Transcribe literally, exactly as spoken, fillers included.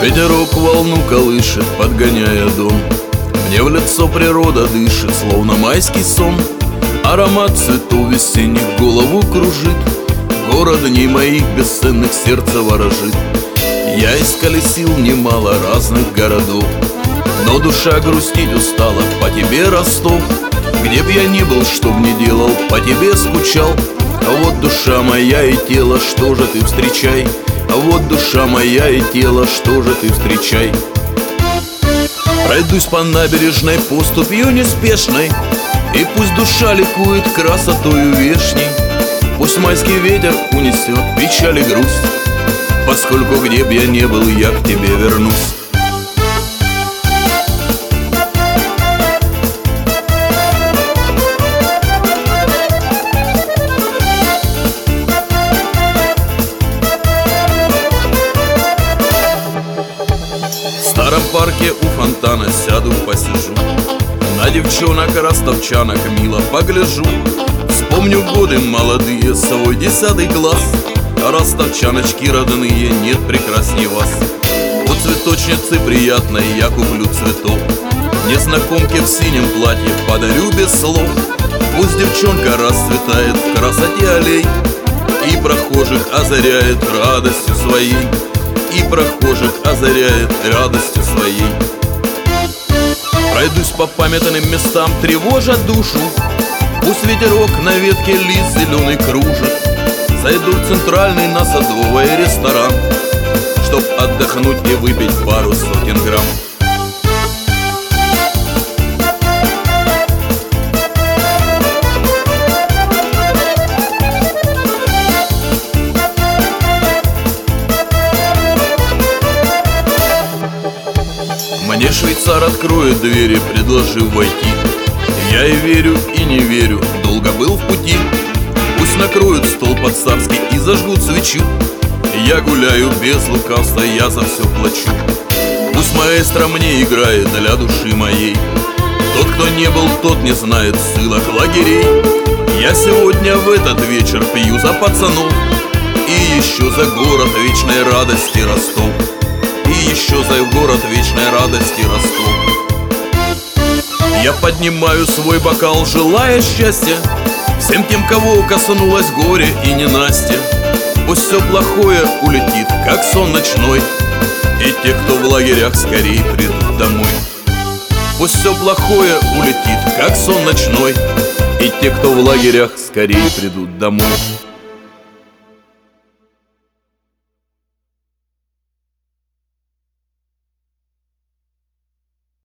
Ветерок волну колышет, подгоняя дон. Мне в лицо природа дышит, словно майский сон. Аромат цветов весенних голову кружит. Город дней моих бесценных сердце ворожит. Я исколесил немало разных городов, но душа грустить устала по тебе, Ростов. Где б я ни был, что б ни делал, по тебе скучал. А вот душа моя и тело, что же ты встречай. А вот душа моя и тело, что же ты встречай. Пройдусь по набережной поступью неспешной, и пусть душа ликует красотою вешней. Пусть майский ветер унесет печаль и грусть, поскольку где б я не был, я к тебе вернусь. В старом парке у фонтана сяду, посижу, на девчонок ростовчанок мило погляжу. Вспомню годы молодые, свой десятый класс. Ростовчаночки родные, нет прекрасней вас. У цветочницы приятной я куплю цветов, незнакомке в синем платье подарю без слов. Пусть девчонка расцветает в красоте аллей и прохожих озаряет радостью своей. И прохожих озаряет радостью своей. Пройдусь по памятным местам, тревожа душу. Пусть ветерок на ветке лист зеленый кружит. Зайду в центральный на Садовый ресторан, чтоб отдохнуть и выпить пару сотен грамм. Мне швейцар откроет двери, предложив войти. Я и верю, и не верю, долго был в пути. Пусть накроют стол по-царски и зажгут свечу. Я гуляю без лукавства, я за все плачу. Пусть маэстро мне играет для души моей. Тот, кто не был, тот не знает ссылок лагерей. Я сегодня в этот вечер пью за пацанов и еще за город вечной радости Ростов. И еще за город вечной радости Ростов. Я поднимаю свой бокал, желая счастья всем тем, кого коснулось горе и ненастье. Пусть все плохое улетит, как сон ночной, и те, кто в лагерях, скорее придут домой. Пусть все плохое улетит, как сон ночной, и те, кто в лагерях, скорее придут домой.